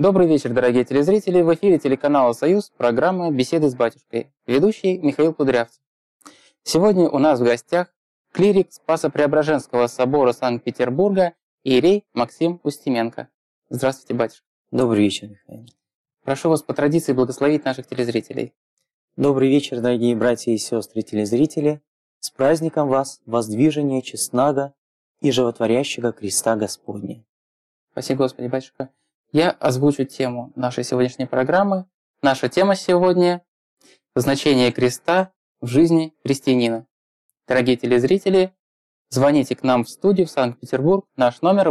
Добрый вечер, дорогие телезрители. В эфире телеканала «Союз» программа «Беседы с батюшкой». Ведущий Михаил Кудрявцев. Сегодня у нас в гостях клирик Спасо-Преображенского собора Санкт-Петербурга иерей Максим Устименко. Здравствуйте, батюшка. Добрый вечер, Михаил. Прошу вас по традиции благословить наших телезрителей. Добрый вечер, дорогие братья и сестры телезрители. С праздником вас, воздвижения честного и животворящего креста Господня. Спасибо, Господи, батюшка. Я озвучу тему нашей сегодняшней программы. Наша тема сегодня – значение креста в жизни христианина. Дорогие телезрители, звоните к нам в студию в Санкт-Петербург. Наш номер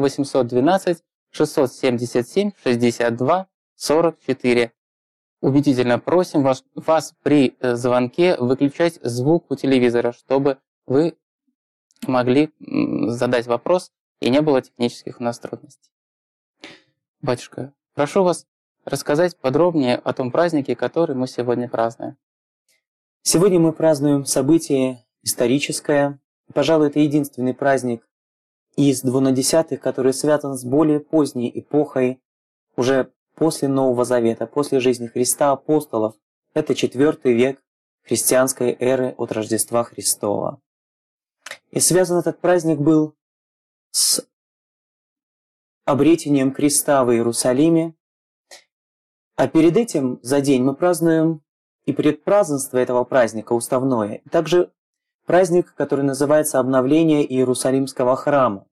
812-677-62-44. Убедительно просим вас при звонке выключать звук у телевизора, чтобы вы могли задать вопрос и не было технических у нас трудностей. Батюшка, прошу вас рассказать подробнее о том празднике, который мы сегодня празднуем. Сегодня мы празднуем событие историческое. Пожалуй, это единственный праздник из двунадесятых, который связан с более поздней эпохой, уже после Нового Завета, после жизни Христа апостолов. Это IV век христианской эры от Рождества Христова. И связан этот праздник был с обретением креста в Иерусалиме. А перед этим за день мы празднуем и предпразднество этого праздника уставное, и также праздник, который называется обновление Иерусалимского храма.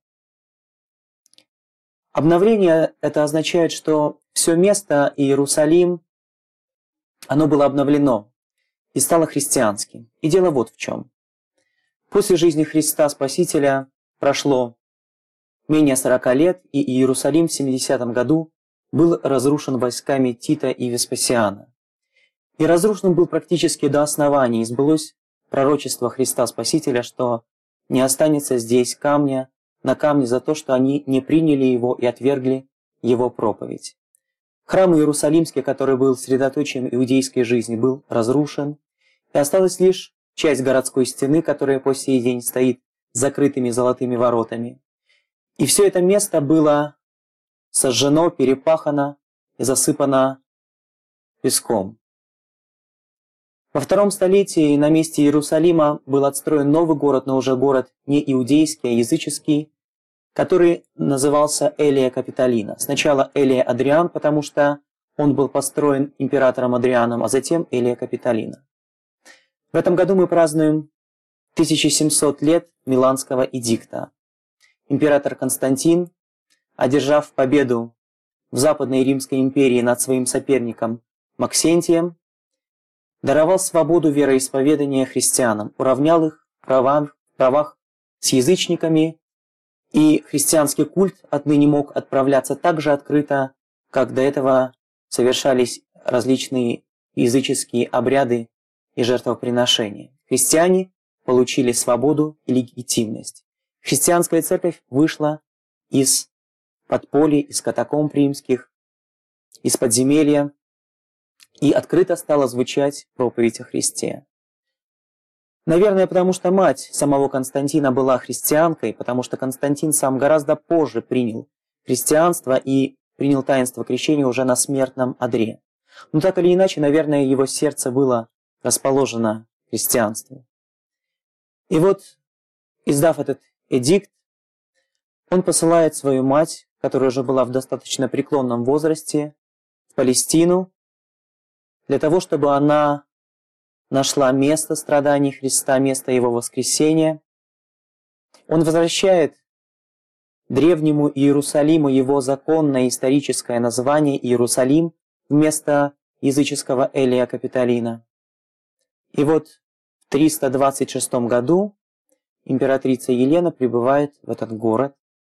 Обновление это означает, что все место Иерусалим, оно было обновлено и стало христианским. И дело вот в чем. После жизни Христа Спасителя прошло менее 40 лет, и Иерусалим в 70 году был разрушен войсками Тита и Веспасиана. И разрушен был практически до основания, и сбылось пророчество Христа Спасителя, что не останется здесь камня на камне за то, что они не приняли его и отвергли его проповедь. Храм Иерусалимский, который был средоточием иудейской жизни, был разрушен, и осталась лишь часть городской стены, которая по сей день стоит с закрытыми золотыми воротами. И все это место было сожжено, перепахано и засыпано песком. Во втором столетии на месте Иерусалима был отстроен новый город, но уже город не иудейский, а языческий, который назывался Элия Капитолина. Сначала Элия Адриан, потому что он был построен императором Адрианом, а затем Элия Капитолина. В этом году мы празднуем 1700 лет Миланского эдикта. Император Константин, одержав победу в Западной Римской империи над своим соперником Максентием, даровал свободу вероисповедания христианам, уравнял их в правах с язычниками, и христианский культ отныне мог отправляться так же открыто, как до этого совершались различные языческие обряды и жертвоприношения. Христиане получили свободу и легитимность. Христианская церковь вышла из подполья, из катакомб римских, из подземелья, и открыто стала звучать проповедь о Христе. Наверное, потому что мать самого Константина была христианкой, потому что Константин сам гораздо позже принял христианство и принял таинство крещения уже на смертном одре. Но так или иначе, наверное, его сердце было расположено к христианству. И вот, издав этот эдикт, он посылает свою мать, которая уже была в достаточно преклонном возрасте, в Палестину, для того, чтобы она нашла место страданий Христа, место Его воскресения. Он возвращает древнему Иерусалиму его законное историческое название Иерусалим вместо языческого Элия Капитолина. И вот в 326 году императрица Елена прибывает в этот город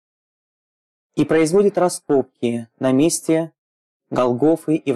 и производит раскопки на месте Голгофы и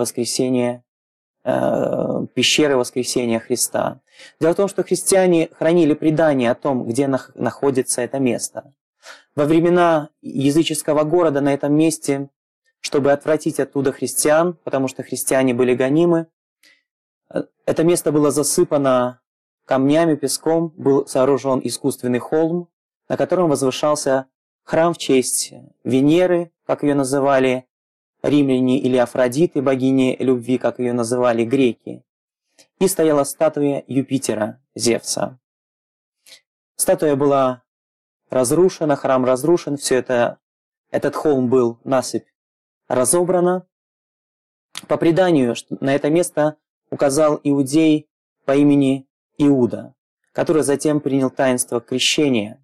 пещеры воскресения Христа. Дело в том, что христиане хранили предание о том, где находится это место. Во времена языческого города на этом месте, чтобы отвратить оттуда христиан, потому что христиане были гонимы, это место было засыпано камнями, песком, был сооружен искусственный холм, на котором возвышался храм в честь Венеры, как ее называли римляне, или Афродиты, богини любви, как ее называли греки. И стояла статуя Юпитера, Зевса. Статуя была разрушена, храм разрушен, этот холм был насыпь разобрана. По преданию, на это место указал иудей по имени Иуда, который затем принял таинство крещения.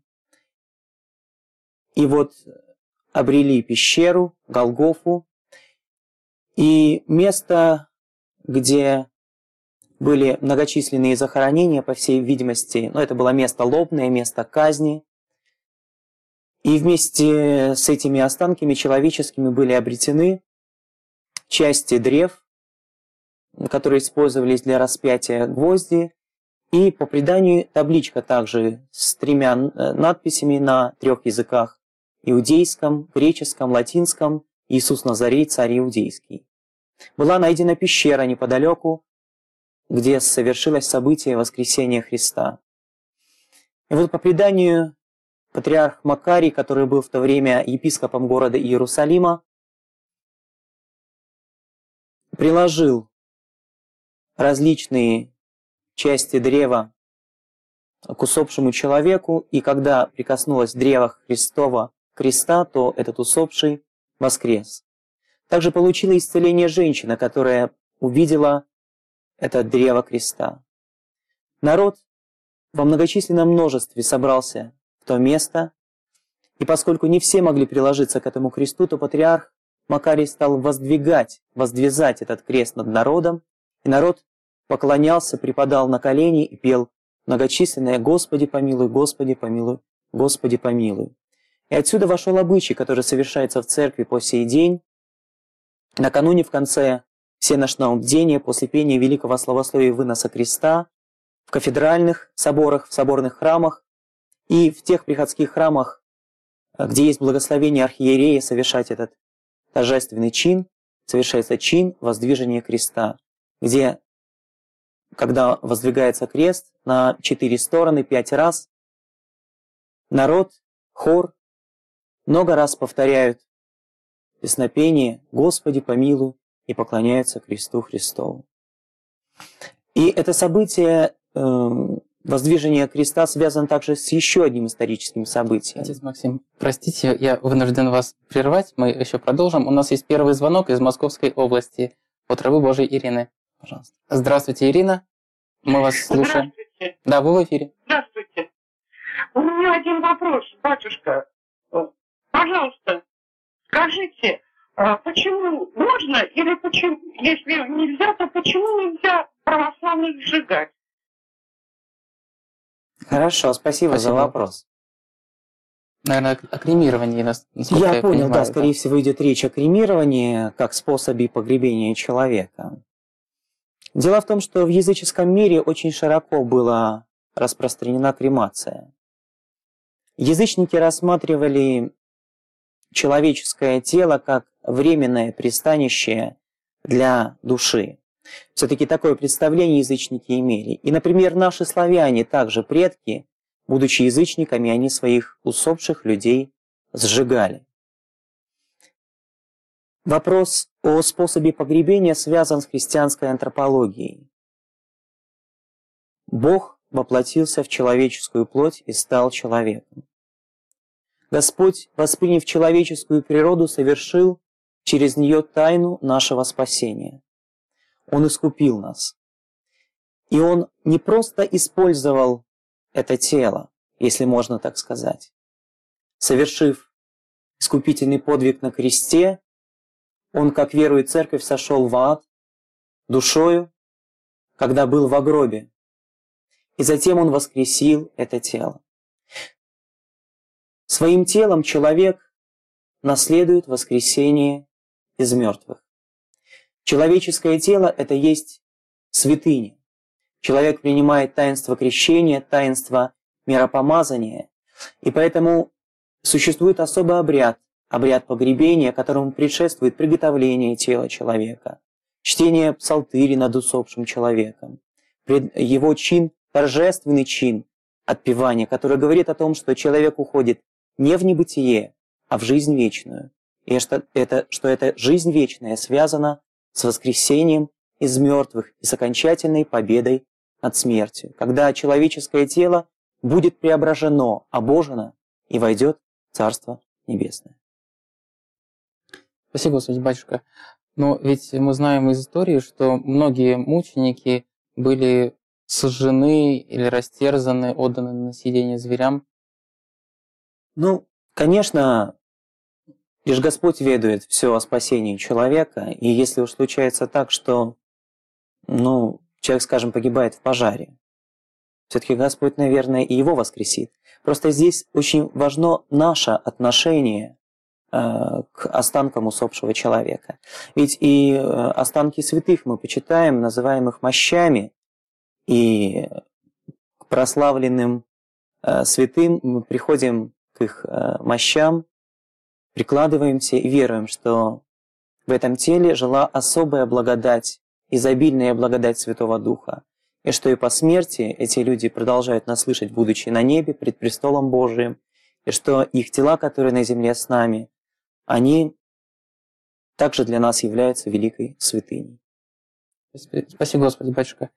И вот обрели пещеру, Голгофу, и место, где были многочисленные захоронения, по всей видимости, это было место лобное, место казни. И вместе с этими останками человеческими были обретены части древ, которые использовались для распятия, гвозди, и по преданию табличка также с 3 надписями на 3 языках: иудейском, греческом, латинском, Иисус Назарей, царь иудейский. Была найдена пещера неподалеку, где совершилось событие воскресения Христа. И вот по преданию патриарх Макарий, который был в то время епископом города Иерусалима, приложил различные части древа к усопшему человеку, и когда прикоснулось древо Христова креста, то этот усопший воскрес. Также получила исцеление женщина, которая увидела это древо креста. Народ во многочисленном множестве собрался в то место, и поскольку не все могли приложиться к этому кресту, то патриарх Макарий стал воздвизать этот крест над народом, и народ поклонялся, припадал на колени и пел многочисленное «Господи помилуй, Господи помилуй, Господи помилуй». И отсюда вошел обычай, который совершается в церкви по сей день. Накануне, в конце всенощного бдения, после пения великого славословия и выноса креста, в кафедральных соборах, в соборных храмах и в тех приходских храмах, где есть благословение архиерея совершать этот торжественный чин, совершается чин воздвижения креста, где, когда воздвигается крест на 4 стороны 5 раз, народ, хор много раз повторяют песнопение «Господи помилуй» и поклоняются кресту Христову. И это событие воздвижения креста связано также с еще одним историческим событием. Отец Максим, простите, я вынужден вас прервать, мы еще продолжим. У нас есть первый звонок из Московской области от рабы Божией Ирины. Пожалуйста. Здравствуйте, Ирина. Мы вас слушаем. Здравствуйте. Да, вы в эфире. Здравствуйте. У меня один вопрос, батюшка. Пожалуйста, скажите, почему можно или почему, если нельзя, то почему нельзя православных сжигать? Хорошо, спасибо за вопрос. Наверное, о кремировании. Я понял, да, скорее всего идет речь о кремировании как способе погребения человека. Дело в том, что в языческом мире очень широко была распространена кремация. Язычники рассматривали человеческое тело как временное пристанище для души. Все-таки такое представление язычники имели. И, например, наши славяне, также предки, будучи язычниками, они своих усопших людей сжигали. Вопрос о способе погребения связан с христианской антропологией. Бог воплотился в человеческую плоть и стал человеком. Господь, восприняв человеческую природу, совершил через нее тайну нашего спасения. Он искупил нас. И Он не просто использовал это тело, если можно так сказать. Совершив искупительный подвиг на кресте, Он, как верует церковь, сошел в ад душою, когда был во гробе. И затем Он воскресил это тело. Своим телом человек наследует воскресение из мертвых. Человеческое тело – это есть святыня. Человек принимает таинство крещения, таинство миропомазания, и поэтому существует особый обряд погребения, которому предшествует приготовление тела человека, чтение псалтыри над усопшим человеком, его чин, торжественный чин отпевания, который говорит о том, что человек уходит не в небытие, а в жизнь вечную. и что эта жизнь вечная связана с воскресением из мертвых и с окончательной победой над смертью, когда человеческое тело будет преображено, обожено и войдет в Царство Небесное. Спасибо, Господи, батюшка. Но ведь мы знаем из истории, что многие мученики были сожжены или растерзаны, отданы на съедение зверям. Ну, конечно, лишь Господь ведает все о спасении человека, и если уж случается так, что, человек, скажем, погибает в пожаре, все-таки Господь, наверное, и его воскресит. Просто здесь очень важно наше отношение к останкам усопшего человека. Ведь и останки святых мы почитаем, называем их мощами, и к прославленным святым мы приходим к их мощам, прикладываемся и веруем, что в этом теле жила особая благодать, изобильная благодать Святого Духа, и что и по смерти эти люди продолжают нас слышать, будучи на небе, пред престолом Божиим, и что их тела, которые на земле с нами, они также для нас являются великой святыней. Спасибо, Господи, батюшка.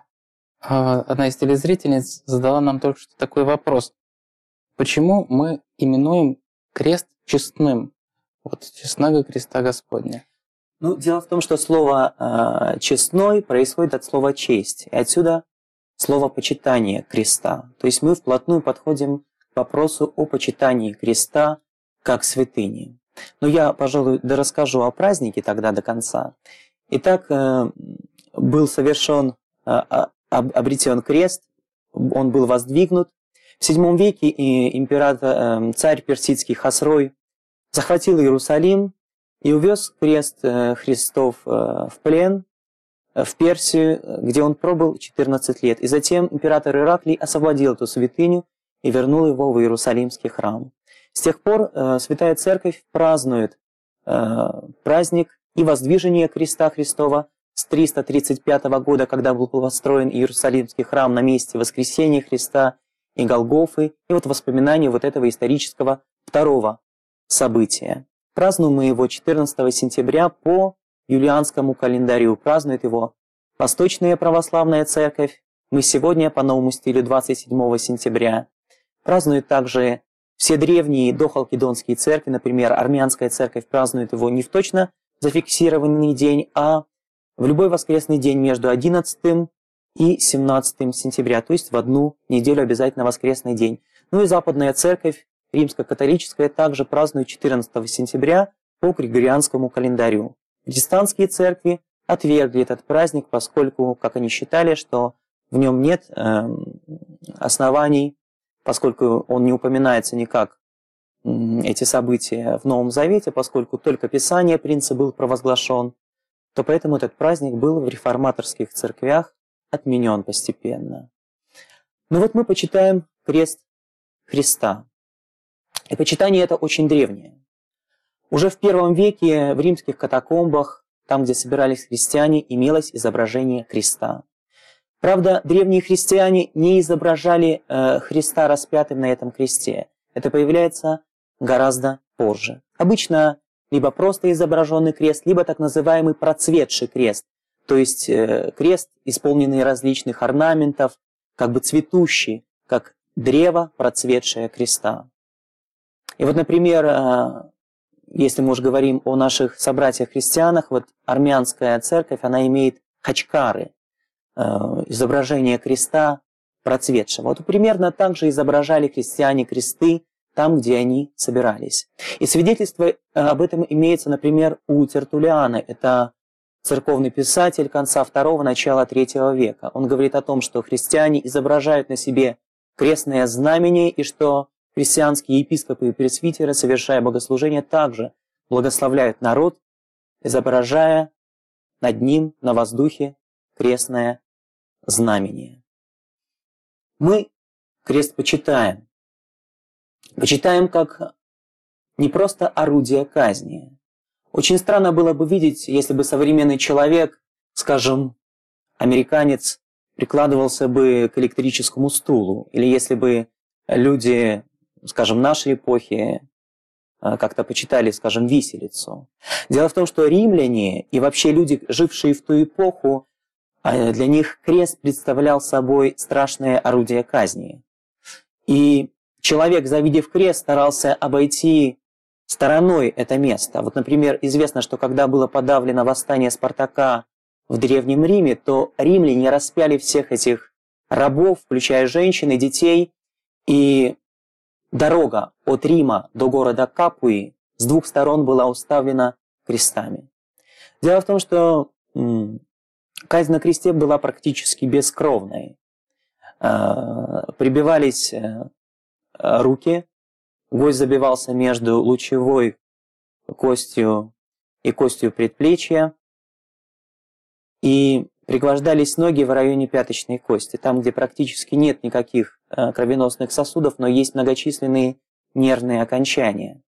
Одна из телезрительниц задала нам только что такой вопрос. Почему мы именуем крест честным? Вот честного креста Господня. Дело в том, что слово «честной» происходит от слова «честь», и отсюда слово «почитание креста». То есть мы вплотную подходим к вопросу о почитании креста как святыни. Но я, пожалуй, расскажу о празднике тогда до конца. Итак, был совершен, обретен крест, он был воздвигнут. В VII веке царь персидский Хосрой захватил Иерусалим и увез крест Христов в плен в Персию, где он пробыл 14 лет. И затем император Ираклий освободил эту святыню и вернул его в Иерусалимский храм. С тех пор Святая Церковь празднует праздник и воздвижение креста Христова с 335 года, когда был построен Иерусалимский храм на месте воскресения Христа и Голгофы, и вот воспоминания вот этого исторического второго события. Празднуем мы его 14 сентября по юлианскому календарю. Празднует его Восточная Православная Церковь. Мы сегодня по новому стилю 27 сентября. Празднуют также все древние дохалкидонские церкви, например, армянская церковь празднует его не в точно зафиксированный день, а в любой воскресный день между 11 и 17 сентября, то есть в одну неделю обязательно воскресный день. И Западная Церковь, римско-католическая, также празднует 14 сентября по григорианскому календарю. Протестантские церкви отвергли этот праздник, поскольку, как они считали, что в нем нет оснований, поскольку он не упоминается никак, эти события в Новом Завете, поскольку только Писание принцип был провозглашен, то поэтому этот праздник был в реформаторских церквях отменен постепенно. Мы почитаем крест Христа. И почитание это очень древнее. Уже в I веке в римских катакомбах, там, где собирались христиане, имелось изображение креста. Правда, древние христиане не изображали Христа распятым на этом кресте. Это появляется гораздо позже. Обычно либо просто изображенный крест, либо так называемый процветший крест, то есть крест, исполненный различных орнаментов, как бы цветущий, как древо, процветшее креста. И например, если мы уже говорим о наших собратьях-христианах, армянская церковь, она имеет хачкары, изображение креста процветшего. Примерно так же изображали христиане кресты там, где они собирались. И свидетельство об этом имеется, например, у Тертуллиана. Это церковный писатель конца II – начала III века. Он говорит о том, что христиане изображают на себе крестное знамение, и что христианские епископы и пресвитеры, совершая богослужение, также благословляют народ, изображая над ним на воздухе крестное знамение. Мы крест почитаем. Почитаем как не просто орудие казни. Очень странно было бы видеть, если бы современный человек, скажем, американец, прикладывался бы к электрическому стулу, или если бы люди, скажем, нашей эпохи как-то почитали, скажем, виселицу. Дело в том, что римляне и вообще люди, жившие в ту эпоху, для них крест представлял собой страшное орудие казни. И человек, завидев крест, старался обойти стороной это место. Вот, например, известно, что когда было подавлено восстание Спартака в Древнем Риме, то римляне распяли всех этих рабов, включая женщин и детей, и дорога от Рима до города Капуи с двух сторон была уставлена крестами. Дело в том, что казнь на кресте была практически бескровной. Прибивались руки, гвоздь забивался между лучевой костью и костью предплечья, и пригвождались ноги в районе пяточной кости, там, где практически нет никаких кровеносных сосудов, но есть многочисленные нервные окончания.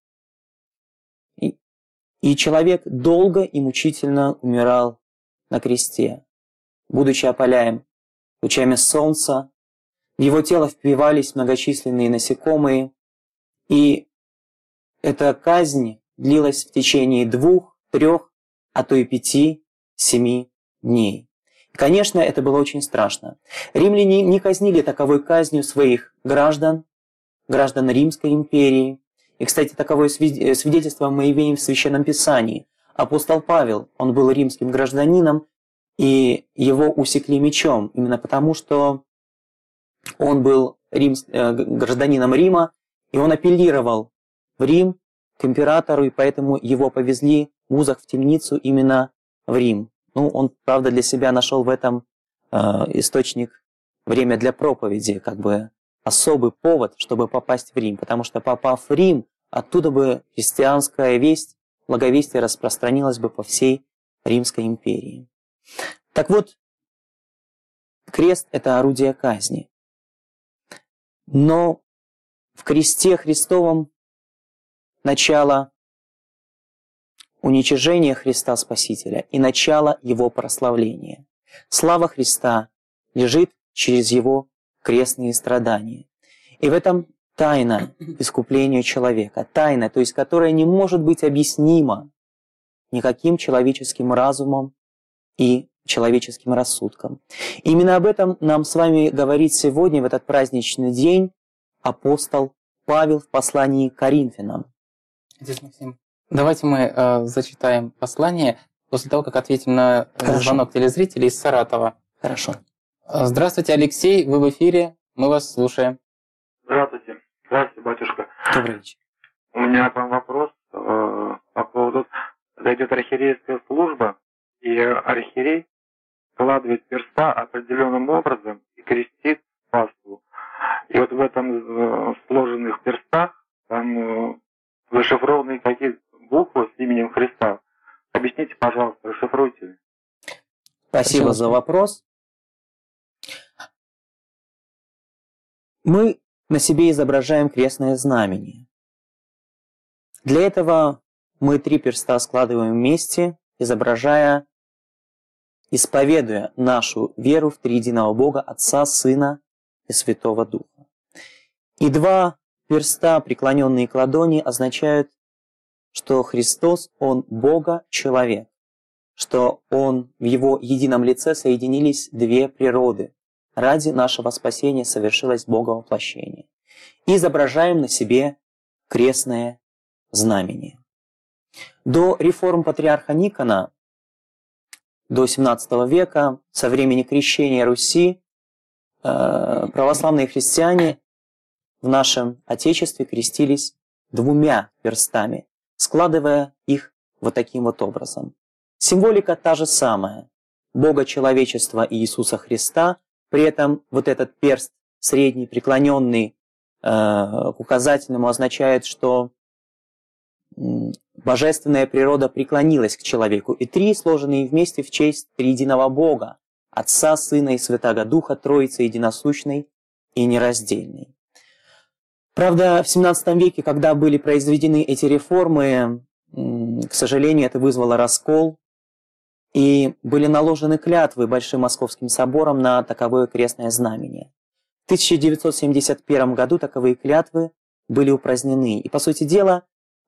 И человек долго и мучительно умирал на кресте, будучи опаляем лучами солнца. В его тело впивались многочисленные насекомые, и эта казнь длилась в течение 2, 3, а то и 5, 7 дней. Конечно, это было очень страшно. Римляне не казнили таковой казнью своих граждан Римской империи. И, кстати, таковое свидетельство мы имеем в Священном Писании. Апостол Павел, он был римским гражданином, и его усекли мечом, именно потому, что он был гражданином Рима, и он апеллировал в Рим к императору, и поэтому его повезли в узах в темницу именно в Рим. Ну, он, правда, для себя нашел в этом источник, время для проповеди, как бы особый повод, чтобы попасть в Рим, потому что, попав в Рим, оттуда бы христианская весть, благовестие распространилось бы по всей Римской империи. Так вот, крест – это орудие казни. Но в кресте Христовом начало уничижения Христа Спасителя и начало Его прославления. Слава Христа лежит через Его крестные страдания. И в этом тайна искупления человека. Тайна, то есть которая не может быть объяснима никаким человеческим разумом и человеческим рассудком. Именно об этом нам с вами говорит сегодня, в этот праздничный день, апостол Павел в послании к Коринфянам. Отец Максим, давайте мы зачитаем послание после того, как ответим на звонок телезрителей из Саратова. Хорошо. Здравствуйте, Алексей, вы в эфире, мы вас слушаем. Здравствуйте. Здравствуйте, батюшка. Добрый вечер. У меня к вам вопрос по поводу, когда идет архиерейская служба, и архиерей складывает перста определенным образом и крестит паству. И вот в этом сложенных перстах там зашифрованы какие-то буквы с именем Христа. Объясните, пожалуйста, расшифруйте. Спасибо за вопрос. Мы на себе изображаем крестное знамение. Для этого мы 3 перста складываем вместе, исповедуя нашу веру в триединого Бога, Отца, Сына и Святого Духа. И 2 перста, преклоненные к ладони, означают, что Христос, Он Бога-человек, что Он в Его едином лице соединились 2 природы. Ради нашего спасения совершилось Боговоплощение. И изображаем на себе крестное знамение. До реформ патриарха Никона, до XVII века, со времени крещения Руси, православные христиане в нашем Отечестве крестились 2 перстами, складывая их вот таким вот образом. Символика та же самая. Бога человечества и Иисуса Христа, при этом вот этот перст средний, преклоненный к указательному, означает, что божественная природа преклонилась к человеку. И 3 сложенные вместе в честь триединого Бога, Отца, Сына и Святаго Духа, Троицы единосущной и нераздельной. Правда, в XVII веке, когда были произведены эти реформы, к сожалению, это вызвало раскол, и были наложены клятвы Большим Московским собором на таковое крестное знамение. В 1971 году таковые клятвы были упразднены. И, по сути дела,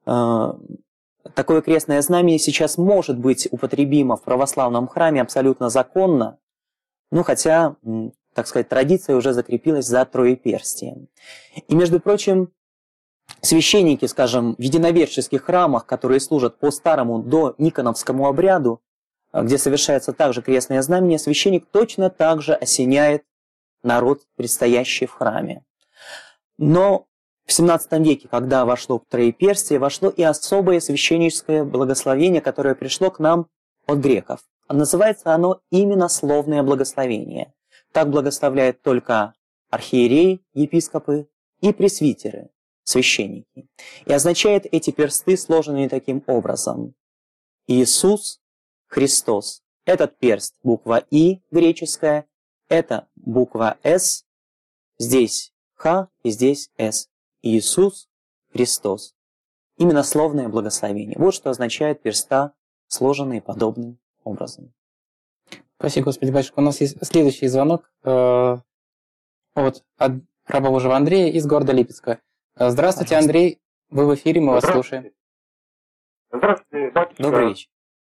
такое крестное знамение сейчас может быть употребимо в православном храме абсолютно законно, ну хотя, так сказать, традиция уже закрепилась за троеперстием. И, между прочим, священники, скажем, в единоверческих храмах, которые служат по старому до Никоновскому обряду, где совершается также крестное знамение, священник точно так же осеняет народ, предстоящий в храме. Но в XVII веке, когда вошло троеперстие, вошло и особое священническое благословение, которое пришло к нам от греков. Называется оно именно словное благословение. Так благословляют только архиереи, епископы и пресвитеры, священники. И означает эти персты, сложенные таким образом. Иисус Христос. Этот перст, буква И греческая, это буква С, здесь Х и здесь С. Иисус Христос. Именно словное благословение. Вот что означает перста, сложенные подобным образом. Спасибо, Господи, батюшка. У нас есть следующий звонок от раба Божьего Андрея из города Липецка. Здравствуйте, Андрей. Вы в эфире, мы вас слушаем. Здравствуйте, батюшка. Добрый вечер.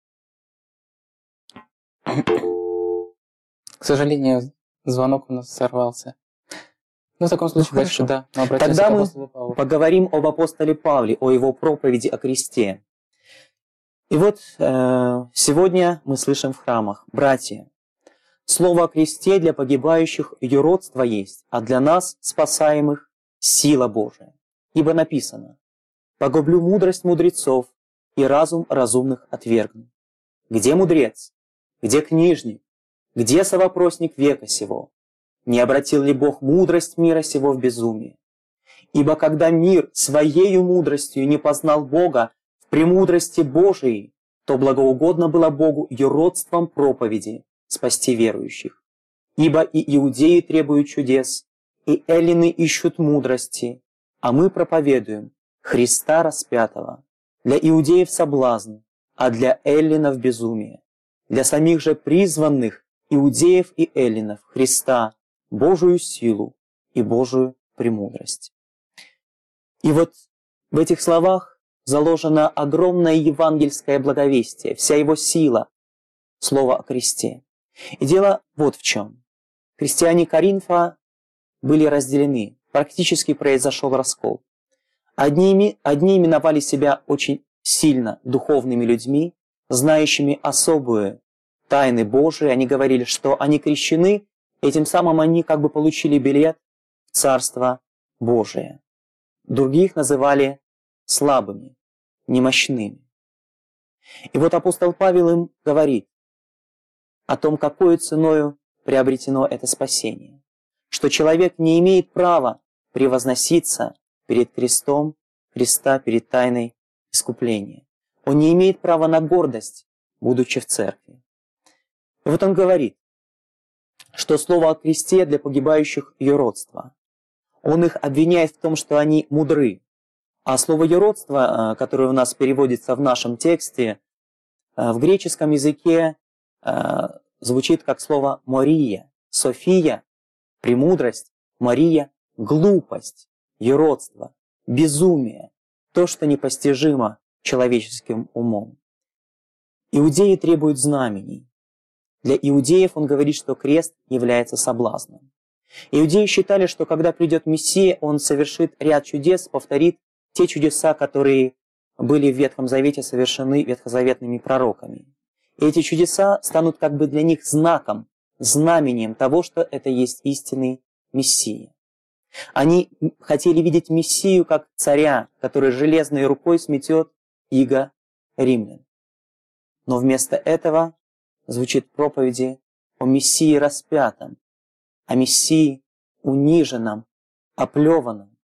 К сожалению, звонок у нас сорвался. Ну, в таком случае, батюшка, да. Тогда мы поговорим об апостоле Павле, о его проповеди о кресте. И вот сегодня мы слышим в храмах: «Братья, слово о кресте для погибающих юродство есть, а для нас, спасаемых, сила Божия. Ибо написано: погублю мудрость мудрецов и разум разумных отвергну. Где мудрец? Где книжник? Где совопросник века сего? Не обратил ли Бог мудрость мира сего в безумие? Ибо когда мир своею мудростью не познал Бога в премудрости Божией, то благоугодно было Богу юродством проповеди спасти верующих. Ибо и иудеи требуют чудес, и эллины ищут мудрости, а мы проповедуем Христа распятого. Для иудеев соблазн, а для эллинов безумие. Для самих же призванных иудеев и эллинов Христа, Божию силу и Божию премудрость». И вот в этих словах заложено огромное евангельское благовестие, вся его сила, слово о кресте. И дело вот в чем. Христиане Коринфа были разделены, практически произошел раскол. Одни именовали себя очень сильно духовными людьми, знающими особые тайны Божии. Они говорили, что они крещены, и тем самым они как бы получили билет в Царство Божие. Других называли слабыми, немощными. И вот апостол Павел им говорит о том, какой ценою приобретено это спасение. Что человек не имеет права превозноситься перед крестом Христа, перед тайной искупления. Он не имеет права на гордость, будучи в церкви. И вот он говорит, что слово о кресте для погибающих юродство. Он их обвиняет в том, что они мудры. А слово юродство, которое у нас переводится в нашем тексте, в греческом языке звучит как слово «мория», «софия», «премудрость», «мария», «глупость», «юродство», «безумие», то, что непостижимо человеческим умом. Иудеи требуют знамений. Для иудеев он говорит, что крест является соблазном. Иудеи считали, что когда придет Мессия, он совершит ряд чудес, повторит те чудеса, которые были в Ветхом Завете совершены ветхозаветными пророками. И эти чудеса станут как бы для них знаком, знамением того, что это есть истинный Мессия. Они хотели видеть Мессию как царя, который железной рукой сметет иго римлян. Но вместо этого звучит проповеди о Мессии распятом, о Мессии униженном, оплеванном.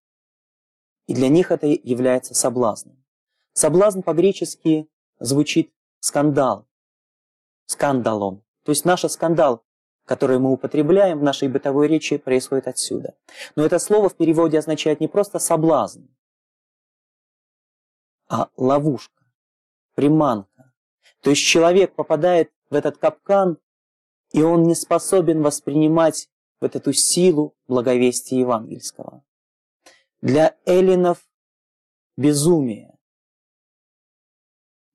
И для них это является соблазном. Соблазн по-гречески звучит скандал, скандалон. То есть наш скандал, который мы употребляем в нашей бытовой речи, происходит отсюда. Но это слово в переводе означает не просто соблазн, а ловушка, приманка. То есть человек попадает в этот капкан, и он не способен воспринимать вот эту силу благовестия евангельского. Для эллинов безумие,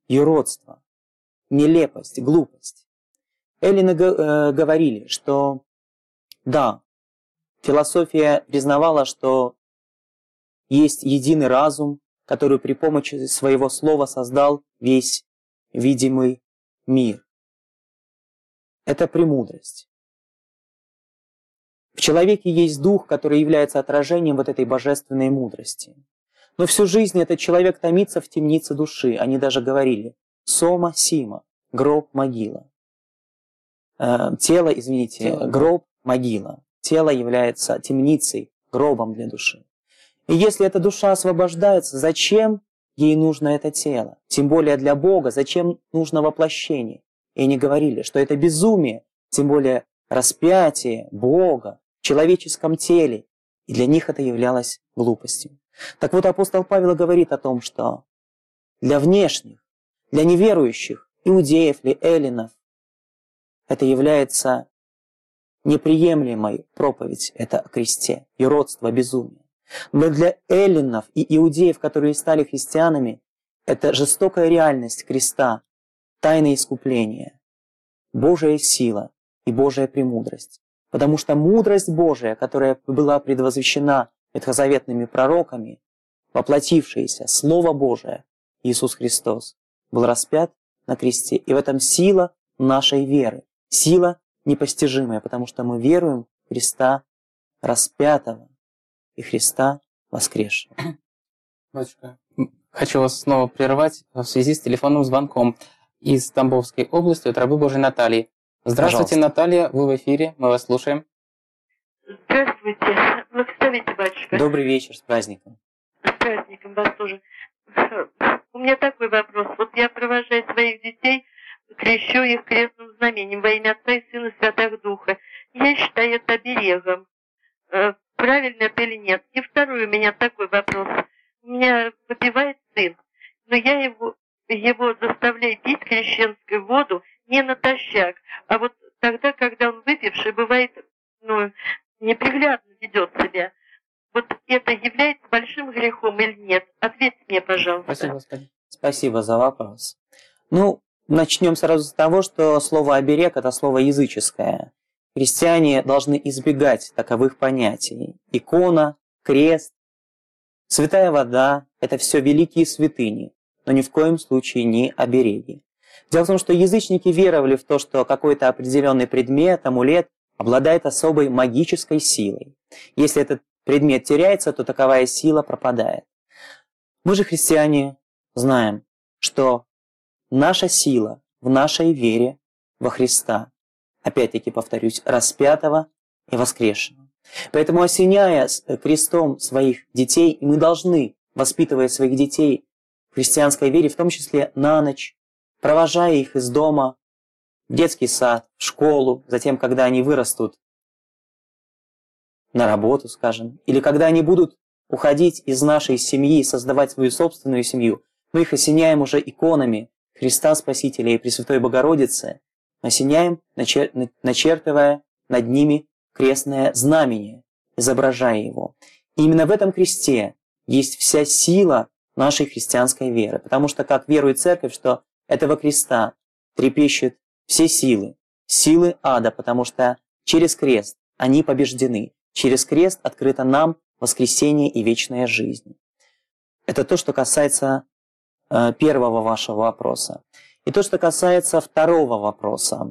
юродство, нелепость, глупость. Эллины говорили, что да, философия признавала, что есть единый разум, который при помощи своего слова создал весь видимый мир. Это премудрость. В человеке есть дух, который является отражением вот этой божественной мудрости. Но всю жизнь этот человек томится в темнице души. Они даже говорили «сома сима», гроб, могила. Гроб, могила. Тело является темницей, гробом для души. И если эта душа освобождается, зачем ей нужно это тело? Тем более для Бога, зачем нужно воплощение? И они говорили, что это безумие, тем более распятие Бога в человеческом теле. И для них это являлось глупостью. Так вот, апостол Павел говорит о том, что для внешних, для неверующих, иудеев или эллинов, это является неприемлемой проповедь, это о кресте, юродство, безумие. Но для эллинов и иудеев, которые стали христианами, это жестокая реальность креста, тайное искупление, Божья сила и Божья премудрость. Потому что мудрость Божия, которая была предвозвещена ветхозаветными пророками, воплотившееся Слово Божие, Иисус Христос, был распят на кресте. И в этом сила нашей веры, сила непостижимая, потому что мы веруем в Христа распятого и Христа воскресшего. Батюшка, хочу вас снова прервать в связи с телефонным звонком из Тамбовской области от рабы Божией Натальи. Здравствуйте, Пожалуйста. Наталья, вы в эфире, мы вас слушаем. Здравствуйте. Благословите, батюшка. Добрый вечер, с праздником. С праздником вас тоже. У меня такой вопрос. Вот я провожаю своих детей, крещу их крестным знамением во имя Отца и Сына и Святого Духа. Я считаю это оберегом. Правильно это или нет? И второй у меня такой вопрос. У меня выпивает сын, но я его заставляю пить крещенскую воду не натощак, а вот тогда, когда он выпивший, бывает, неприглядно ведет себя. Вот это является большим грехом или нет? Ответьте мне, пожалуйста. Спасибо, Господи. Спасибо за вопрос. Начнем сразу с того, что слово «оберег» – это слово языческое. Христиане должны избегать таковых понятий. Икона, крест, святая вода – это все великие святыни, но ни в коем случае не обереги. Дело в том, что язычники веровали в то, что какой-то определенный предмет, амулет обладает особой магической силой. Если этот предмет теряется, то таковая сила пропадает. Мы же, христиане, знаем, что наша сила в нашей вере во Христа, опять-таки повторюсь, распятого и воскресшего. Поэтому, осеняя крестом своих детей, и мы должны, воспитывая своих детей в христианской вере, в том числе на ночь, провожая их из дома в детский сад, в школу, затем, когда они вырастут на работу, скажем, или когда они будут уходить из нашей семьи и создавать свою собственную семью, мы их осеняем уже иконами Христа Спасителя и Пресвятой Богородицы, осеняем, начертывая над ними крестное знамение, изображая его. И именно в этом кресте есть вся сила нашей христианской веры, потому что, как верует Церковь, что этого креста трепещут все силы ада, потому что через крест они побеждены, через крест открыто нам воскресение и вечная жизнь. Это то, что касается первого вашего вопроса. И то, что касается второго вопроса.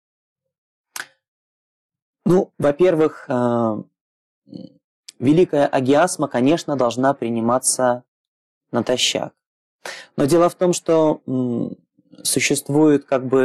Во-первых, великая агиасма, конечно, должна приниматься натощак. Но дело в том, что существует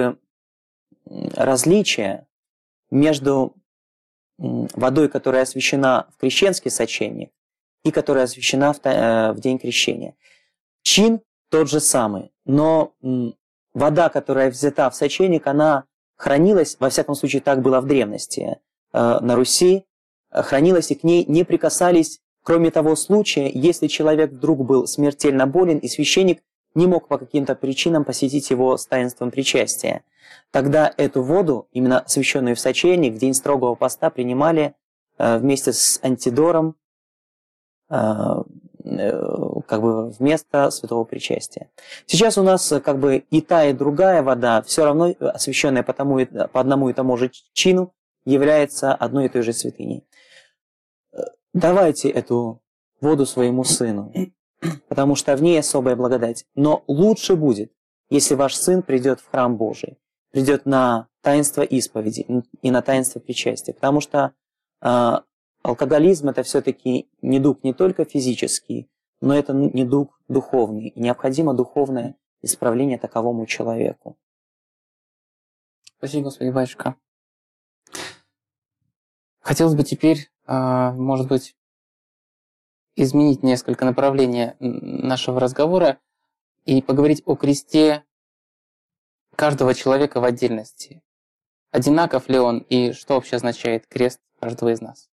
различие между водой, которая освящена в крещенский сочельник, и которая освящена в день крещения. Чин тот же самый, но вода, которая взята в сочельник, она хранилась, во всяком случае так было в древности, на Руси, хранилась и к ней не прикасались, кроме того случая, если человек вдруг был смертельно болен, и священник не мог по каким-то причинам посетить его с таинством причастия. Тогда эту воду, именно освященную в сочельник, в день строгого поста принимали вместе с антидором, как бы вместо святого причастия. Сейчас у нас как бы и та, и другая вода, все равно освященная по одному и тому же чину, является одной и той же святыней. Давайте эту воду своему сыну, потому что в ней особая благодать. Но лучше будет, если ваш сын придет в храм Божий, придет на таинство исповеди и на таинство причастия, потому что алкоголизм – это все-таки недуг не только физический, но это недуг духовный, и необходимо духовное исправление таковому человеку. Спасибо, Господи, батюшка. Хотелось бы теперь, может быть, изменить несколько направления нашего разговора и поговорить о кресте каждого человека в отдельности. Одинаков ли он и что вообще означает крест каждого из нас?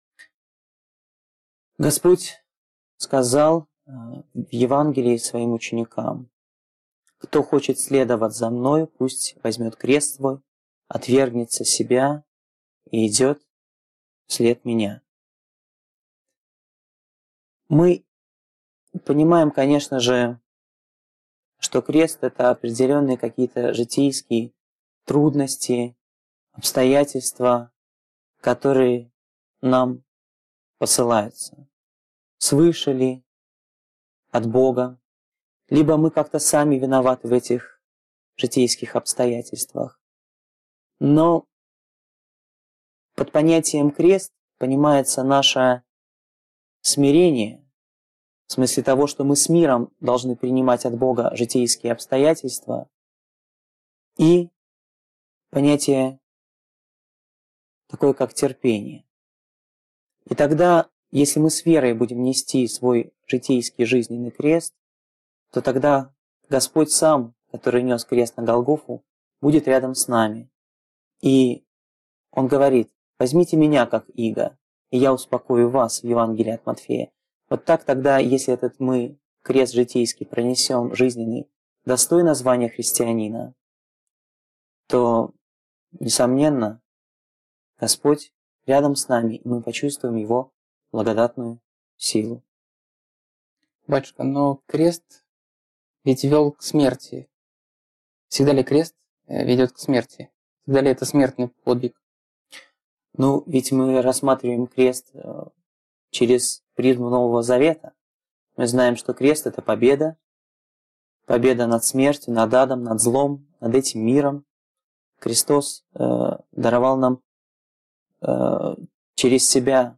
Господь сказал в Евангелии своим ученикам: «Кто хочет следовать за Мною, пусть возьмет крест свой, отвергнется себя и идет вслед Меня». Мы понимаем, конечно же, что крест – это определенные какие-то житейские трудности, обстоятельства, которые нам посылаются. Свыше ли, от Бога, либо мы как-то сами виноваты в этих житейских обстоятельствах. Но под понятием крест понимается наше смирение, в смысле того, что мы с миром должны принимать от Бога житейские обстоятельства, и понятие такое, как терпение. И тогда, если мы с верой будем нести свой житейский жизненный крест, то тогда Господь сам, который нес крест на Голгофу, будет рядом с нами. И Он говорит: «Возьмите меня, как иго, и я успокою вас» в Евангелии от Матфея. Вот так тогда, если этот мы крест житейский пронесем, жизненный, достойно звания христианина, то, несомненно, Господь рядом с нами, и мы почувствуем Его благодатную силу. Батюшка, но крест ведь вел к смерти. Всегда ли крест ведет к смерти? Всегда ли это смертный подвиг? Ну, ведь мы рассматриваем крест через призму Нового Завета. Мы знаем, что крест – это победа. Победа над смертью, над адом, над злом, над этим миром. Христос даровал нам через себя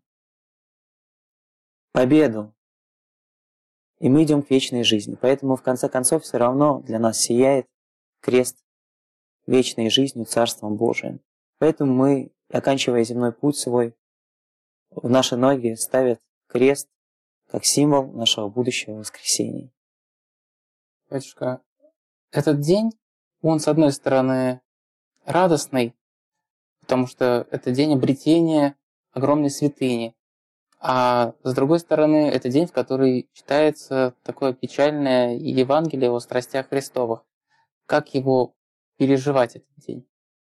победу. И мы идем к вечной жизни. Поэтому, в конце концов, все равно для нас сияет крест вечной жизнью, Царством Божиим. Поэтому мы, оканчивая земной путь свой, в наши ноги ставят крест как символ нашего будущего воскресения. Батюшка, этот день, он, с одной стороны, радостный, потому что это день обретения огромной святыни, а с другой стороны, это день, в который читается такое печальное Евангелие о страстях Христовых. Как его переживать, этот день?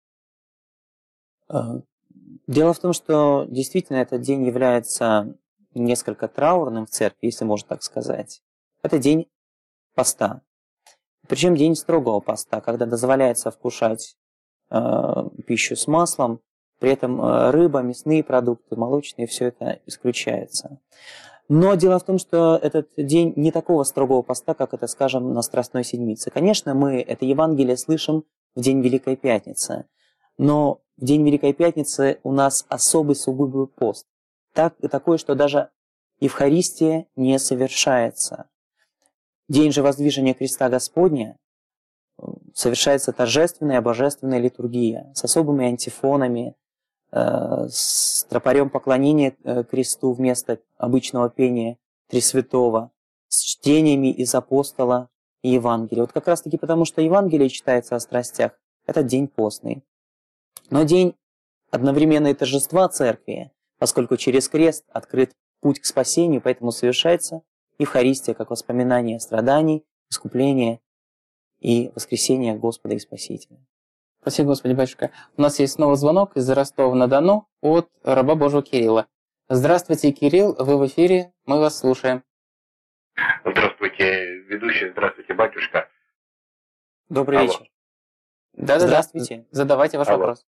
Дело в том, что действительно этот день является несколько траурным в церкви, если можно так сказать. Это день поста. Причем день строгого поста, когда дозволяется вкушать пищу с маслом, при этом рыба, мясные продукты, молочные, все это исключается. Но дело в том, что этот день не такого строгого поста, как это, скажем, на Страстной Седмице. Конечно, мы это Евангелие слышим в день Великой Пятницы, но в день Великой Пятницы у нас особый сугубый пост. Такой, что даже Евхаристия не совершается. День же воздвижения креста Господня совершается торжественная божественная литургия с особыми антифонами, с тропарем поклонения кресту вместо обычного пения Тресвятого, с чтениями из апостола и Евангелия. Вот как раз таки потому, что Евангелие читается о страстях, этот день постный. Но день одновременно и торжества Церкви, поскольку через крест открыт путь к спасению, поэтому совершается Евхаристия как воспоминание страданий, искупления и воскресения Господа и Спасителя. Спасибо, Господи, батюшка. У нас есть снова звонок из Ростова-на-Дону от раба Божьего Кирилла. Здравствуйте, Кирилл, вы в эфире, мы вас слушаем. Здравствуйте, ведущий, здравствуйте, батюшка. Добрый Алло. вечер. Да-да-да. Здравствуйте. Задавайте ваш Алло. вопрос.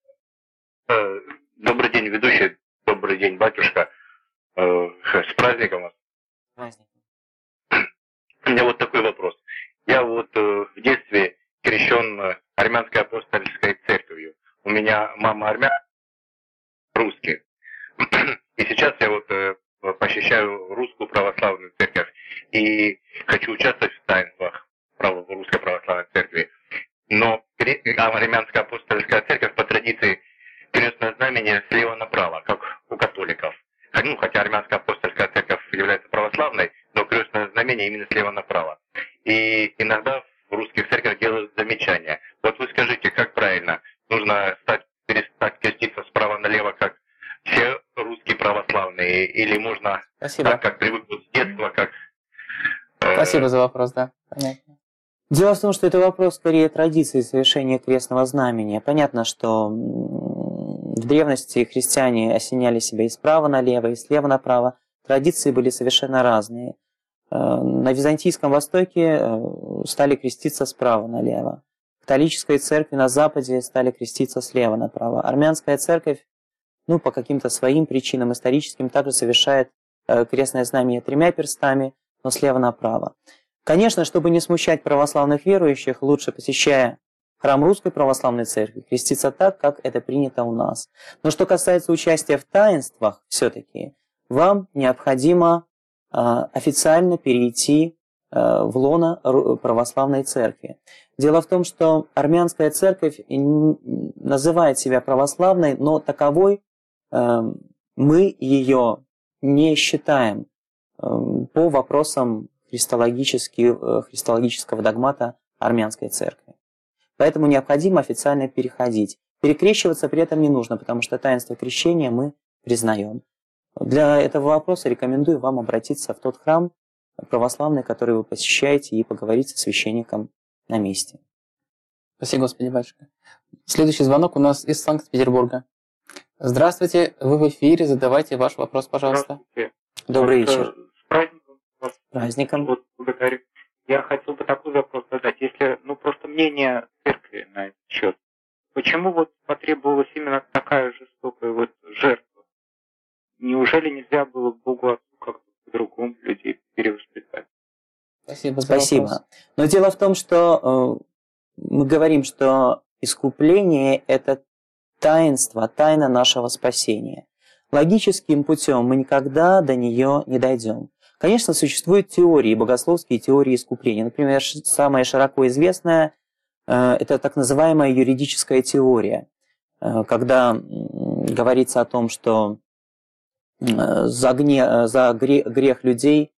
Добрый день, ведущий, добрый день, батюшка. С праздником вас. Праздник. У меня вот такой вопрос. Я вот в детстве крещен армянской апостольской церковью. У меня мама армян, русский. И сейчас я вот посещаю русскую православную церковь и хочу участвовать в таинствах русской православной церкви. Но армянская апостольская церковь по традиции крестное знамение слева направо, как у католиков. Ну, хотя армянская апостольская церковь является православной, но крестное знамение именно слева направо. И иногда в русских церквях делают замечания. Вот вы скажите, как правильно? Нужно перестать креститься справа налево, как все русские православные, или можно Спасибо. так, как привыкнуть с детства, как... Спасибо за вопрос, да. Понятно. Дело в том, что это вопрос скорее традиции совершения крестного знамения. Понятно, что в древности христиане осеняли себя и справа налево, и слева направо. Традиции были совершенно разные. На Византийском Востоке стали креститься справа налево. В католической церкви на Западе стали креститься слева направо. Армянская церковь, ну, по каким-то своим причинам историческим, также совершает крестное знамение 3 перстами, но слева направо. Конечно, чтобы не смущать православных верующих, лучше, посещая храм Русской Православной Церкви, креститься так, как это принято у нас. Но что касается участия в таинствах, все-таки вам необходимо официально перейти в лоно Православной Церкви. Дело в том, что армянская церковь называет себя православной, но таковой мы ее не считаем по вопросам христологического догмата армянской церкви. Поэтому необходимо официально переходить. Перекрещиваться при этом не нужно, потому что таинство крещения мы признаем. Для этого вопроса рекомендую вам обратиться в тот храм православный, который вы посещаете, и поговорить со священником на месте. Спасибо, Господи, батюшка. Следующий звонок у нас из Санкт-Петербурга. Здравствуйте, вы в эфире, задавайте ваш вопрос, пожалуйста. Здравствуйте. Добрый вечер. С праздником вас. С праздником. Вот, благодарю. Я хотел бы такой вопрос задать. Если, просто мнение церкви на этот счет. Почему вот потребовалась именно такая жестокая вот жертва? Неужели нельзя было Богу Отцу как-то по-другому людей перевоспитать? Спасибо за вопрос. Но дело в том, что мы говорим, что искупление – это таинство, тайна нашего спасения. Логическим путем мы никогда до нее не дойдем. Конечно, существуют теории, богословские теории искупления. Например, самая широко известная – это так называемая юридическая теория, когда говорится о том, что за грех людей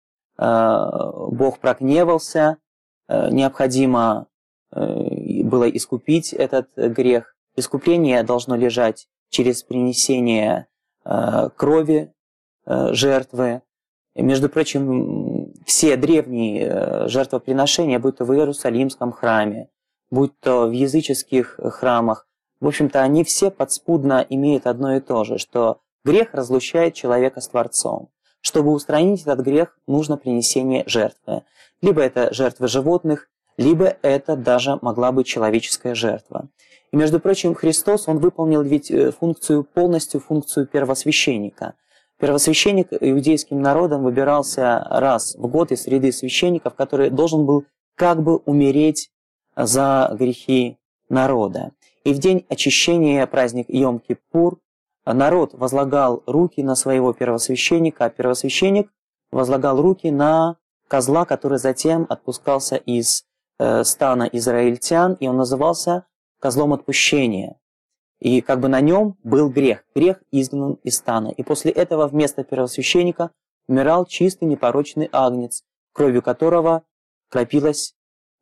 Бог прогневался, необходимо было искупить этот грех. Искупление должно лежать через принесение крови жертвы. И, между прочим, все древние жертвоприношения, будь то в Иерусалимском храме, будь то в языческих храмах, в общем-то, они все подспудно имеют одно и то же, что грех разлучает человека с Творцом. Чтобы устранить этот грех, нужно принесение жертвы. Либо это жертвы животных, либо это даже могла быть человеческая жертва. И, между прочим, Христос, Он выполнил ведь полностью функцию первосвященника. Первосвященник иудейским народом выбирался раз в год из среды священников, который должен был как бы умереть за грехи народа. И в день очищения, праздник Йом-Кипур, народ возлагал руки на своего первосвященника, а первосвященник возлагал руки на козла, который затем отпускался из стана израильтян, и он назывался козлом отпущения. И как бы на нем был грех изгнан из стана. И после этого вместо первосвященника умирал чистый непорочный агнец, кровью которого кропилась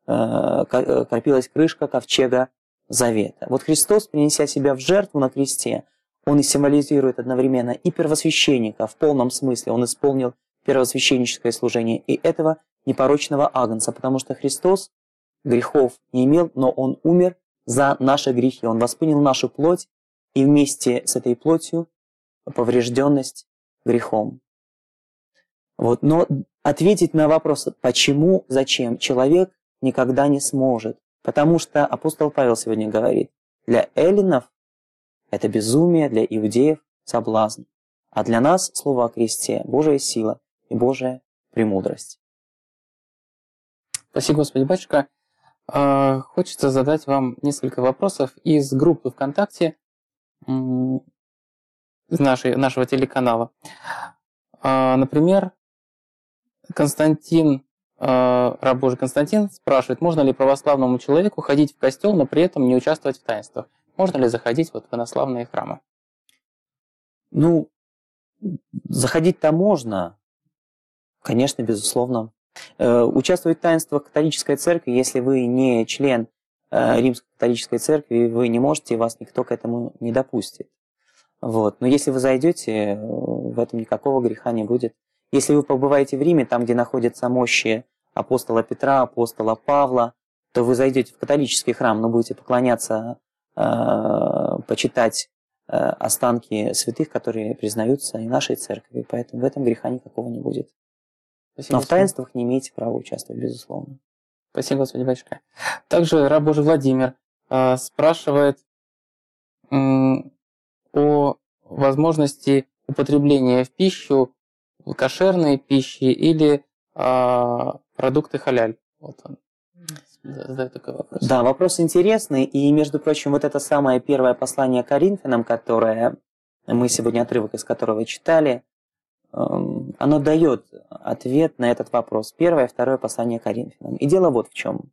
крышка ковчега завета. Вот Христос, принеся себя в жертву на кресте, Он и символизирует одновременно и первосвященника в полном смысле. Он исполнил первосвященническое служение и этого непорочного агнца, потому что Христос грехов не имел, но Он умер за наши грехи. Он воспринял нашу плоть и вместе с этой плотью поврежденность грехом. Вот. Но ответить на вопрос, почему, зачем, человек никогда не сможет. Потому что апостол Павел сегодня говорит, для эллинов это безумие, для иудеев соблазн. А для нас слово о кресте – Божья сила и Божья премудрость. Спасибо, Господи, батюшка. Хочется задать вам несколько вопросов из группы ВКонтакте из нашего телеканала. Например, Константин, раб Божий Константин спрашивает, можно ли православному человеку ходить в костел, но при этом не участвовать в таинствах? Можно ли заходить в инославные храмы? Ну, заходить-то можно, конечно, безусловно. Участвовать в таинствах католической церкви, если вы не член Римской католической церкви, вы не можете, вас никто к этому не допустит. Вот. Но если вы зайдете, в этом никакого греха не будет. Если вы побываете в Риме, там, где находятся мощи апостола Петра, апостола Павла, то вы зайдете в католический храм, но будете поклоняться, почитать останки святых, которые признаются и нашей церкви. Поэтому в этом греха никакого не будет. Спасибо, но в таинствах не имеете права участвовать, безусловно. Спасибо, Господи, батюшка. Также раб Божий Владимир спрашивает о возможности употребления в пищу кошерной пищи или продукты халяль. Вот он задает такой вопрос. Да, вопрос интересный. И, между прочим, вот это самое первое послание Коринфянам, которое мы сегодня отрывок из которого читали, оно дает ответ на этот вопрос. Первое и второе послание Коринфянам. И дело вот в чем.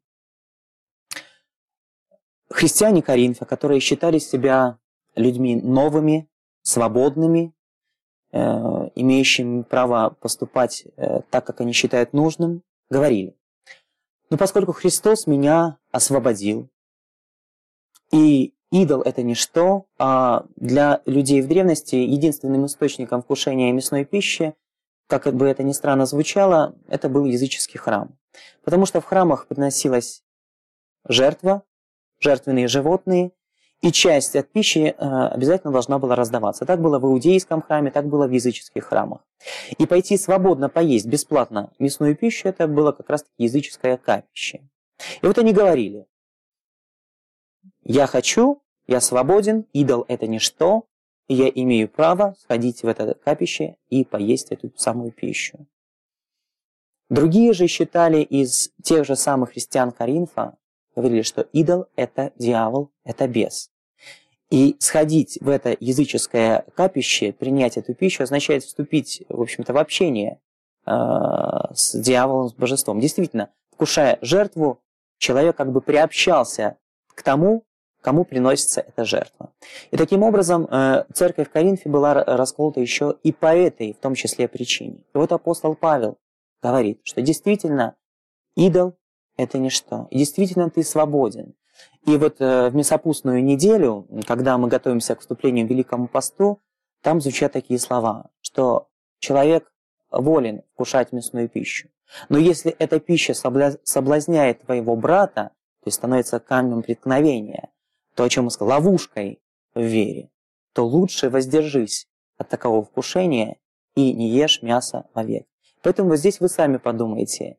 Христиане Коринфа, которые считали себя людьми новыми, свободными, имеющими право поступать так, как они считают нужным, говорили: «Ну, поскольку Христос меня освободил, и идол – это ничто, а для людей в древности единственным источником вкушения мясной пищи, как бы это ни странно звучало, это был языческий храм. Потому что в храмах приносилась жертва, жертвенные животные, и часть от пищи обязательно должна была раздаваться. Так было в иудейском храме, так было в языческих храмах. И пойти свободно поесть бесплатно мясную пищу – это было как раз-таки языческое капище. И вот они говорили: «Я хочу, я свободен, идол – это ничто, и я имею право сходить в это капище и поесть эту самую пищу». Другие же считали из тех же самых христиан Коринфа, говорили, что идол – это дьявол, это бес. И сходить в это языческое капище, принять эту пищу, означает вступить, в общем-то, в общение с дьяволом, с божеством. Действительно, вкушая жертву, человек как бы приобщался к тому, кому приносится эта жертва. И таким образом церковь в Коринфе была расколота еще и по этой, в том числе, причине. И вот апостол Павел говорит, что действительно идол – это ничто. И действительно ты свободен. И вот в Месопустную неделю, когда мы готовимся к вступлению в Великому посту, там звучат такие слова, что человек волен вкушать мясную пищу. Но если эта пища соблазняет твоего брата, то есть становится камнем преткновения, то, о чем я сказал, ловушкой в вере, то лучше воздержись от такого вкушения и не ешь мясо вовек. Поэтому вот здесь вы сами подумайте,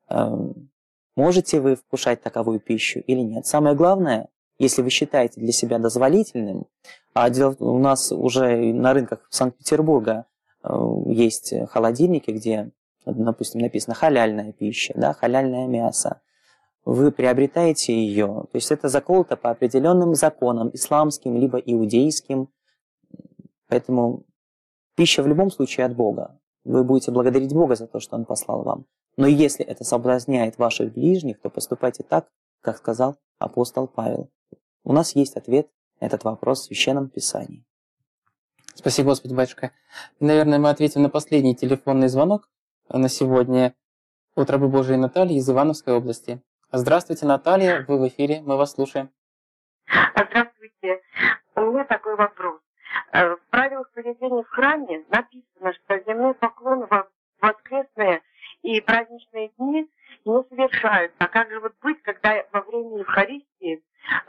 можете вы вкушать таковую пищу или нет. Самое главное, если вы считаете для себя дозволительным, а у нас уже на рынках Санкт-Петербурга есть холодильники, где, допустим, написано халяльная пища, да, халяльное мясо, вы приобретаете ее, то есть это заколото по определенным законам, исламским либо иудейским, поэтому пища в любом случае от Бога. Вы будете благодарить Бога за то, что Он послал вам. Но если это соблазняет ваших ближних, то поступайте так, как сказал апостол Павел. У нас есть ответ на этот вопрос в Священном Писании. Спасибо, Господи, батюшка. И, наверное, мы ответим на последний телефонный звонок на сегодня от рабы Божией Натальи из Ивановской области. Здравствуйте, Наталья, вы в эфире, мы вас слушаем. Здравствуйте. У меня такой вопрос. В правилах поведения в храме написано, что земные поклоны в воскресные и праздничные дни не совершаются. А как же вот быть, когда во время Евхаристии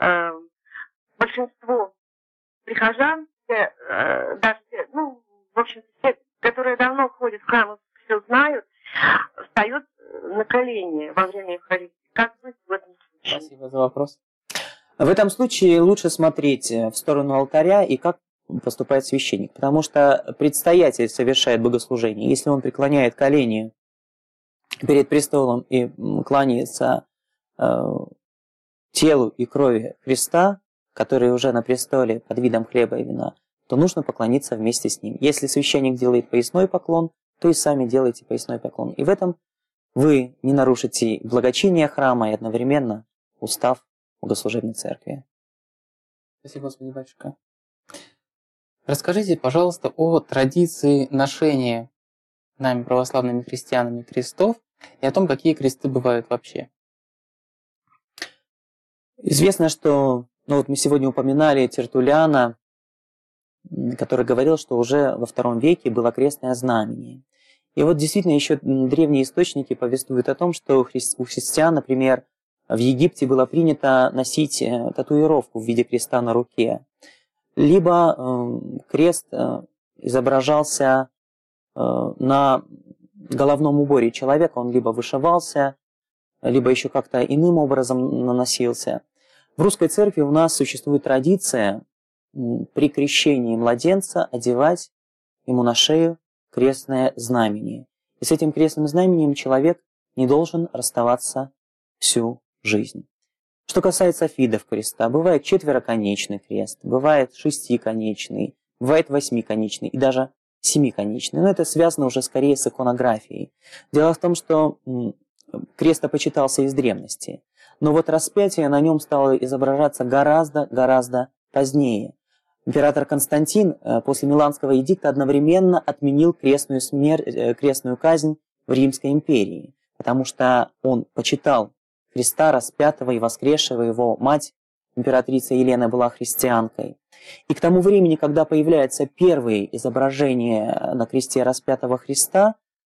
большинство прихожан, даже, в общем, все, которые давно ходят в храм и все знают, крещения, во время Евхаристии. Как быть в этом случае? Спасибо за вопрос. В этом случае лучше смотреть в сторону алтаря и как поступает священник, потому что предстоятель совершает богослужение. Если он преклоняет колени перед престолом и кланяется телу и крови Христа, который уже на престоле под видом хлеба и вина, то нужно поклониться вместе с ним. Если священник делает поясной поклон, то и сами делайте поясной поклон. И в этом вы не нарушите благочиние храма и одновременно устав богослужебной церкви. Спасибо, Господи, батюшка. Расскажите, пожалуйста, о традиции ношения нами, православными христианами, крестов и о том, какие кресты бывают вообще. Известно, что мы сегодня упоминали Тертуллиана, который говорил, что уже во II веке было крестное знамение. И вот действительно еще древние источники повествуют о том, что у христиан, например, в Египте было принято носить татуировку в виде креста на руке. Либо крест изображался на головном уборе человека, он либо вышивался, либо еще как-то иным образом наносился. В русской церкви у нас существует традиция при крещении младенца одевать ему на шею крестное знамение. И с этим крестным знаменем человек не должен расставаться всю жизнь. Что касается видов креста, бывает четвероконечный крест, бывает шестиконечный, бывает восьмиконечный и даже семиконечный. Но это связано уже скорее с иконографией. Дело в том, что крест почитался из древности, но вот распятие на нем стало изображаться гораздо позднее. Император Константин после Миланского эдикта одновременно отменил крестную казнь в Римской империи, потому что он почитал Христа распятого и воскресшего, его мать, императрица Елена, была христианкой. И к тому времени, когда появляются первые изображения на кресте распятого Христа,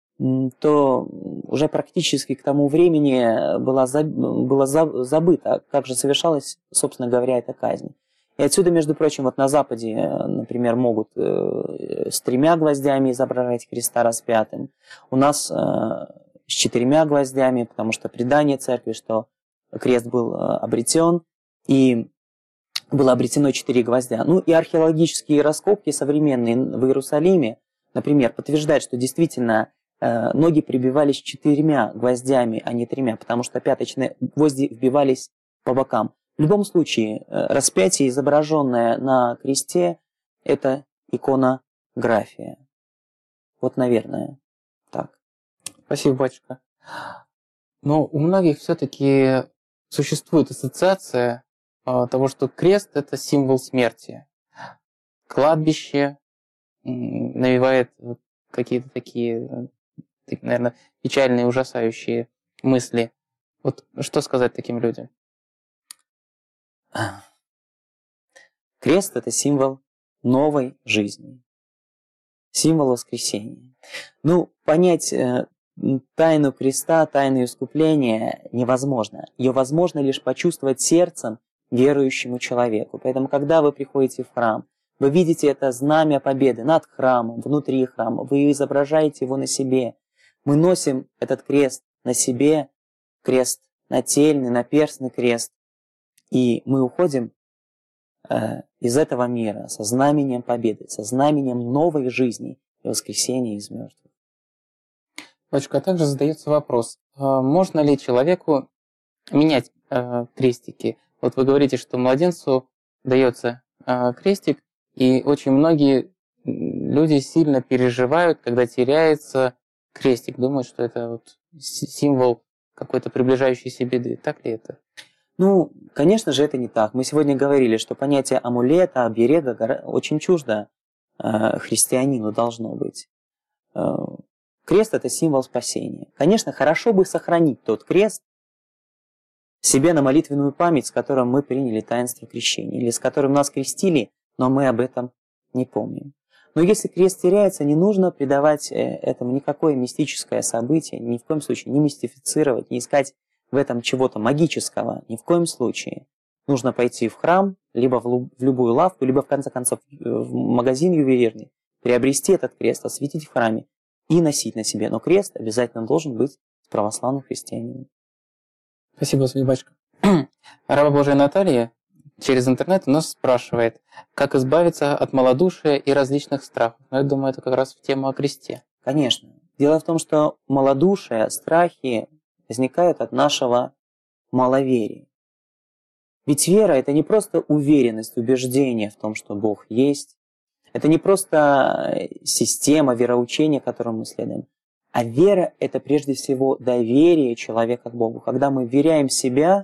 то уже практически к тому времени было забыто, как же совершалась, собственно говоря, эта казнь. И отсюда, между прочим, вот на Западе, например, могут с 3 гвоздями изображать Христа распятым. У нас с 4 гвоздями, потому что предание церкви, что крест был обретен, и было обретено 4 гвоздя. Ну и археологические раскопки современные в Иерусалиме, например, подтверждают, что действительно ноги прибивались 4 гвоздями, а не 3, потому что пяточные гвозди вбивались по бокам. В любом случае, распятие, изображенное на кресте, это иконография. Вот, наверное, так. Спасибо, батюшка. Но у многих все-таки существует ассоциация того, что крест – это символ смерти. Кладбище навевает какие-то такие, наверное, печальные, ужасающие мысли. Вот что сказать таким людям? Крест – это символ новой жизни, символ воскресения. Понять тайну креста, тайну искупления невозможно. Ее возможно лишь почувствовать сердцем верующему человеку. Поэтому, когда вы приходите в храм, вы видите это знамя победы над храмом, внутри храма, вы изображаете его на себе. Мы носим этот крест на себе, крест нательный, наперстный крест. И мы уходим из этого мира со знаменем победы, со знаменем новой жизни и воскресения из мертвых. Батюшка, а также задается вопрос, можно ли человеку менять крестики? Вот вы говорите, что младенцу дается крестик, и очень многие люди сильно переживают, когда теряется крестик, думают, что это вот символ какой-то приближающейся беды. Так ли это? Конечно же, это не так. Мы сегодня говорили, что понятие амулета, оберега очень чуждо христианину должно быть. Крест – это символ спасения. Конечно, хорошо бы сохранить тот крест себе на молитвенную память, с которым мы приняли таинство крещения, или с которым нас крестили, но мы об этом не помним. Но если крест теряется, не нужно придавать этому никакое мистическое событие, ни в коем случае не мистифицировать, не искать в этом чего-то магического, ни в коем случае. Нужно пойти в храм, либо в любую лавку, либо, в конце концов, в магазин ювелирный, приобрести этот крест, осветить в храме и носить на себе. Но крест обязательно должен быть с православным христианином. Спасибо, Господи, батюшка. Раба Божия Наталья через интернет у нас спрашивает, как избавиться от малодушия и различных страхов. Но я думаю, это как раз в тему о кресте. Конечно. Дело в том, что малодушие, страхи возникают от нашего маловерия. Ведь вера – это не просто уверенность, убеждение в том, что Бог есть. Это не просто система вероучения, которому мы следуем. А вера – это прежде всего доверие человека к Богу. Когда мы вверяем себя,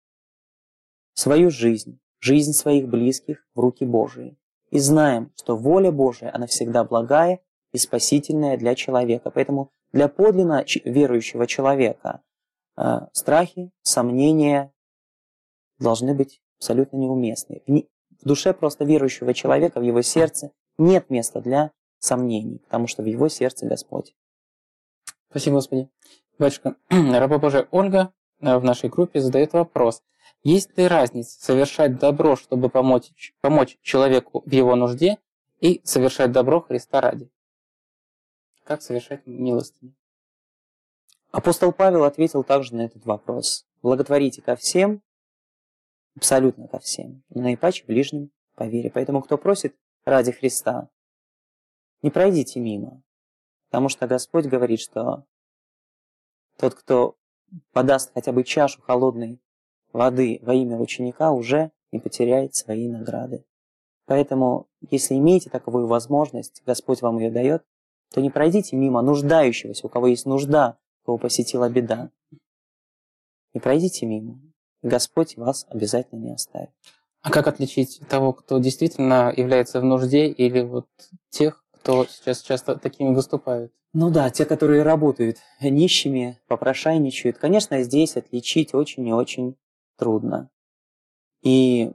свою жизнь, жизнь своих близких в руки Божии. И знаем, что воля Божия, она всегда благая и спасительная для человека. Поэтому для подлинно верующего человека страхи, сомнения должны быть абсолютно неуместны. В душе просто верующего человека, в его сердце нет места для сомнений, потому что в его сердце Господь. Спасибо, Господи. Батюшка, раба Божия Ольга в нашей группе задает вопрос. Есть ли разница совершать добро, чтобы помочь человеку в его нужде, и совершать добро Христа ради? Как совершать милостыню? Апостол Павел ответил также на этот вопрос. Благотворите ко всем, абсолютно ко всем, но наипаче ближним по вере. Поэтому, кто просит ради Христа, не пройдите мимо. Потому что Господь говорит, что тот, кто подаст хотя бы чашу холодной воды во имя ученика, уже не потеряет свои награды. Поэтому, если имеете таковую возможность, Господь вам ее дает, то не пройдите мимо нуждающегося, у кого есть нужда, кого посетила беда. Не пройдите мимо. Господь вас обязательно не оставит. А как отличить того, кто действительно является в нужде, или вот тех, кто сейчас часто такими выступают? Ну да, те, которые работают нищими, попрошайничают. Конечно, здесь отличить очень и очень трудно. И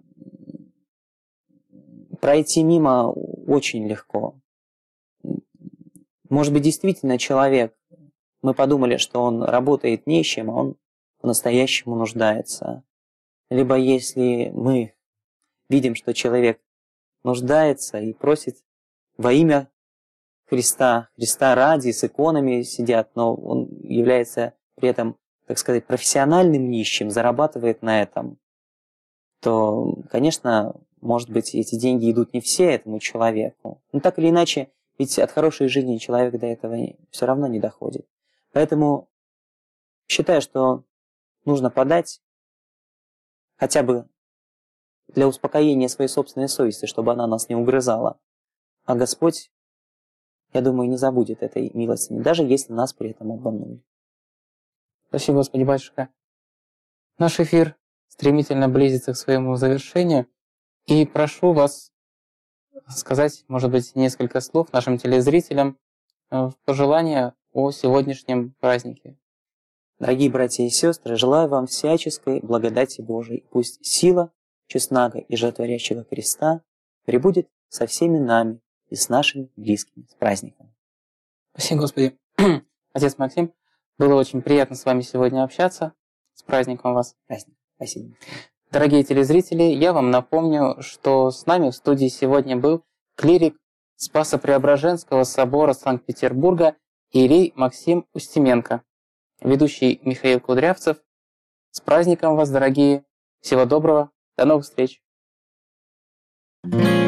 пройти мимо очень легко. Может быть, действительно человек, мы подумали, что он работает нищим, а он по-настоящему нуждается. Либо если мы видим, что человек нуждается и просит во имя Христа, Христа ради, с иконами сидят, но он является при этом, так сказать, профессиональным нищим, зарабатывает на этом, то, конечно, может быть, эти деньги идут не все этому человеку. Но так или иначе, ведь от хорошей жизни человек до этого все равно не доходит. Поэтому считаю, что нужно подать хотя бы для успокоения своей собственной совести, чтобы она нас не угрызала. А Господь, я думаю, не забудет этой милостыни, даже если нас при этом обманули. Спасибо, Господи, батюшка. Наш эфир стремительно близится к своему завершению. И прошу вас сказать, может быть, несколько слов нашим телезрителям в пожелания о сегодняшнем празднике. Дорогие братья и сестры, желаю вам всяческой благодати Божией. Пусть сила честного и животворящего креста пребудет со всеми нами и с нашими близкими. С праздником. Спасибо, Господи. Отец Максим, было очень приятно с вами сегодня общаться. С праздником вас. Праздник. Спасибо. Дорогие телезрители, я вам напомню, что с нами в студии сегодня был клирик Спасо-Преображенского собора Санкт-Петербурга иерей Максим Устименко, ведущий Михаил Кудрявцев. С праздником вас, дорогие! Всего доброго! До новых встреч!